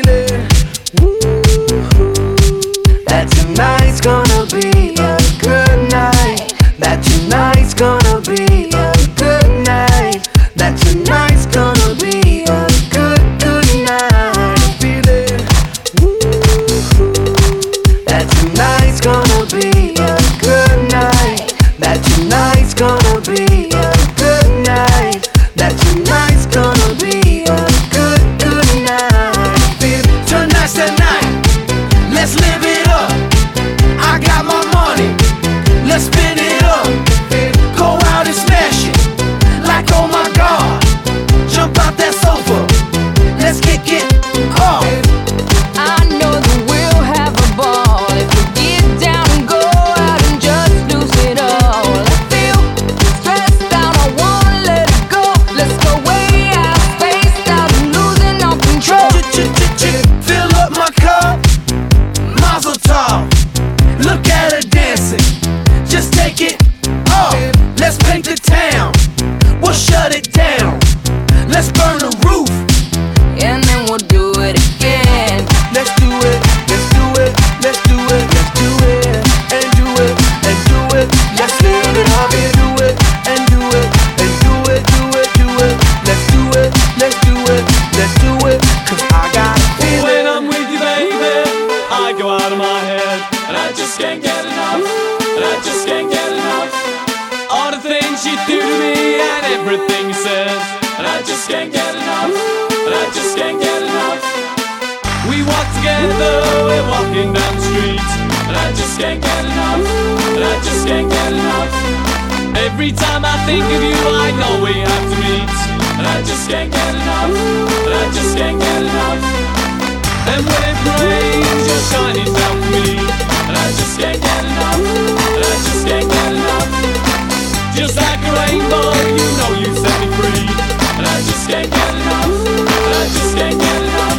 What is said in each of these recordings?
feeling. That tonight's gonna be a good night. That tonight's gonna be a good night. That tonight's gonna be a good night. Feeling. That tonight's gonna be a good night. That tonight's gonna be a good night. That tonight's gonna be a good night. Tonight's the night. Let's live it up. I got my money. Let's spin it up. Go out and smash it. Like oh my God. Jump out that sofa. Let's kick it off. I know that we'll have a ball if we get down and go out and just lose it all. I feel stressed out, I wanna let it go. Let's go way out, spaced out, and losing all control. Fill up my cup, Mazel tov. Look at her dancing, just take it off. Let's paint the town, we'll shut it down. Let's burn the roof, And then we'll do it again. let's do it, let's do it, let's do it, let's do it, and do it, and do it. Let's live it up and do it, and do it, and do it, do it, do it. Let's do it, let's do it, let's do it. 'Cause I got a feeling. When I'm with you, baby, I go out of my head, and I just can't get enough, and I just can't get enough. All the things you do to me and everything you said, and I just can't get enough, and I just can't get enough. We walk together, we're walking down the street, and I just can't get enough, and I just can't get enough. Every time I think of you, I know we have to meet, and I just can't get enough, and I just can't get enough. And when it rains, you're shining down for me, and I just can't get enough, and I just can't get enough. Just like a rainbow, you know you set me free, and I just can't get enough, and I just can't get enough.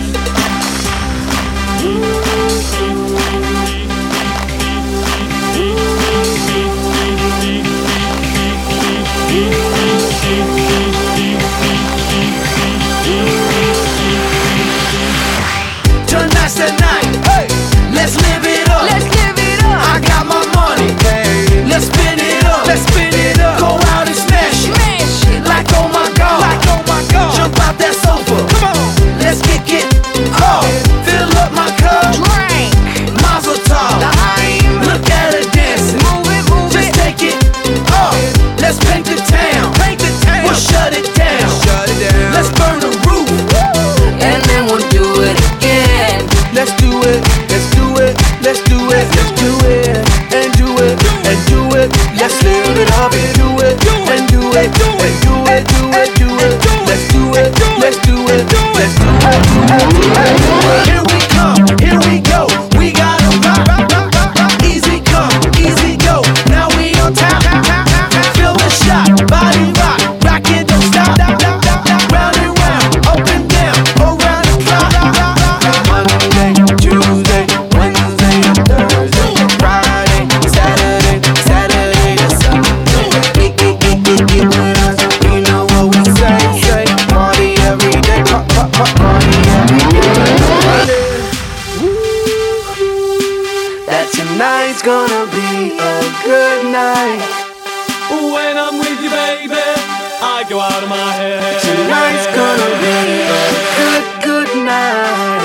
Tonight's the night. Hey, let's live it up. Let's live it up. I got my money. Let's spin it up. Let's spin it up. Go out and smash it. Smash it. Like oh my God. Like oh my God. Jump out that sofa. Come on. Let's kick it off. Fill up my cup. Drink. Mazel tov. Lime. Look at her dancing. Move it, move Just it. take it off. Let's paint the town. Paint the town. We'll shut it down. Shut it down. Let's burn the roof. And then we'll do it again. Let's do it, let's do it, let's do it, let's do it, and do it, and do it. Let's live it up and do it, and do it, and do it, do it, do it. Let's do it, let's do it, let's do it. Here we come, here we go. We gotta rock, easy come, easy go. Now we on top, feel the shot, body rock, rock it, don't stop. Round and round, up and down, around the clock. Monday, Tuesday, Wednesday, Thursday, Friday, Saturday, Saturday to Sunday. Get with us, you know what we say. Party every day, party every day. That tonight's gonna be a good night. When I'm with you, baby, I go out of my head. Tonight's gonna be a good night.